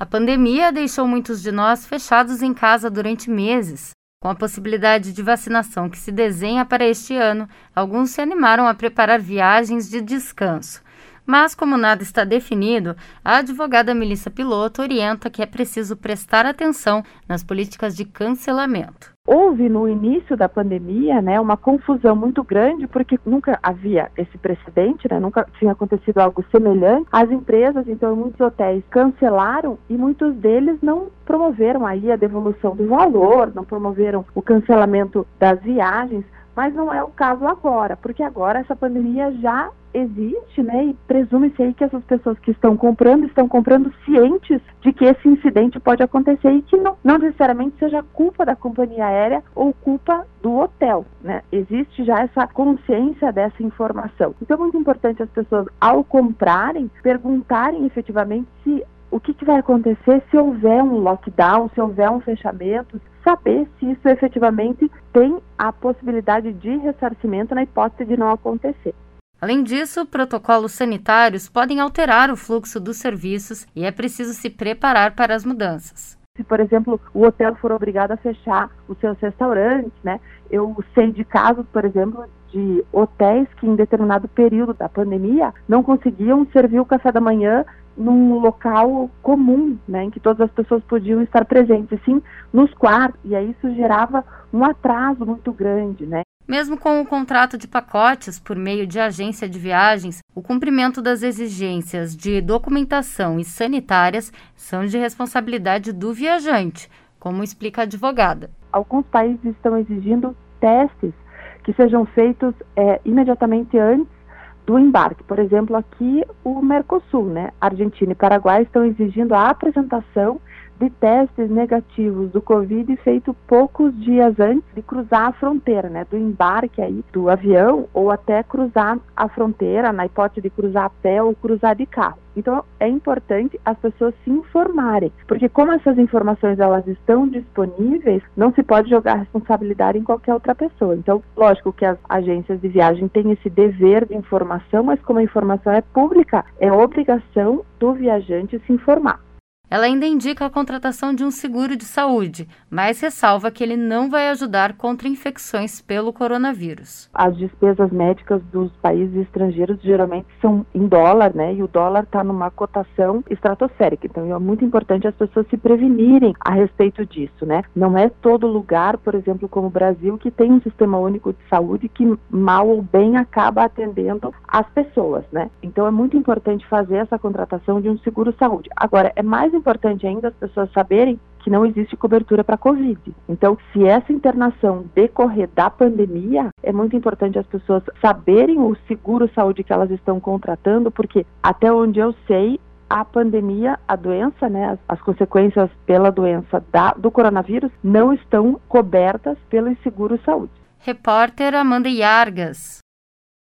A pandemia deixou muitos de nós fechados em casa durante meses. Com a possibilidade de vacinação que se desenha para este ano, alguns se animaram a preparar viagens de descanso. Mas, como nada está definido, a advogada Melissa Piloto orienta que é preciso prestar atenção nas políticas de cancelamento. Houve no início da pandemia, uma confusão muito grande, porque nunca havia esse precedente, nunca tinha acontecido algo semelhante. As empresas, então, muitos hotéis cancelaram e muitos deles não promoveram aí a devolução do valor, não promoveram o cancelamento das viagens, mas não é o caso agora, porque agora essa pandemia já existe, e presume-se aí que essas pessoas que estão comprando cientes de que esse incidente pode acontecer e que não necessariamente seja culpa da companhia aérea ou culpa do hotel, Existe já essa consciência dessa informação. Então é muito importante as pessoas, ao comprarem, perguntarem efetivamente o que vai acontecer se houver um lockdown, se houver um fechamento, saber se isso efetivamente tem a possibilidade de ressarcimento na hipótese de não acontecer. Além disso, protocolos sanitários podem alterar o fluxo dos serviços e é preciso se preparar para as mudanças. Se, por exemplo, o hotel for obrigado a fechar os seus restaurantes, eu sei de casos, por exemplo, de hotéis que em determinado período da pandemia não conseguiam servir o café da manhã num local comum, em que todas as pessoas podiam estar presentes, sim, nos quartos, e aí isso gerava um atraso muito grande, Mesmo com o contrato de pacotes por meio de agência de viagens, o cumprimento das exigências de documentação e sanitárias são de responsabilidade do viajante, como explica a advogada. Alguns países estão exigindo testes que sejam feitos imediatamente antes do embarque. Por exemplo, aqui o Mercosul, Argentina e Paraguai estão exigindo a apresentação de testes negativos do Covid feito poucos dias antes de cruzar a fronteira, do embarque aí do avião ou até cruzar a fronteira, na hipótese de cruzar a pé ou cruzar de carro. Então é importante as pessoas se informarem, porque como essas informações elas estão disponíveis, não se pode jogar a responsabilidade em qualquer outra pessoa. Então, lógico que as agências de viagem têm esse dever de informação, mas como a informação é pública, é obrigação do viajante se informar. Ela ainda indica a contratação de um seguro de saúde, mas ressalva que ele não vai ajudar contra infecções pelo coronavírus. As despesas médicas dos países estrangeiros geralmente são em dólar, e o dólar está numa cotação estratosférica. Então é muito importante as pessoas se prevenirem a respeito disso, Não é todo lugar, por exemplo, como o Brasil, que tem um sistema único de saúde que mal ou bem acaba atendendo as pessoas, Então é muito importante fazer essa contratação de um seguro saúde. Agora, é mais importante ainda as pessoas saberem que não existe cobertura para Covid. Então, se essa internação decorrer da pandemia, é muito importante as pessoas saberem o seguro saúde que elas estão contratando, porque até onde eu sei, a pandemia, a doença, as consequências pela doença do coronavírus não estão cobertas pelo seguro saúde. Repórter Amanda Iargas.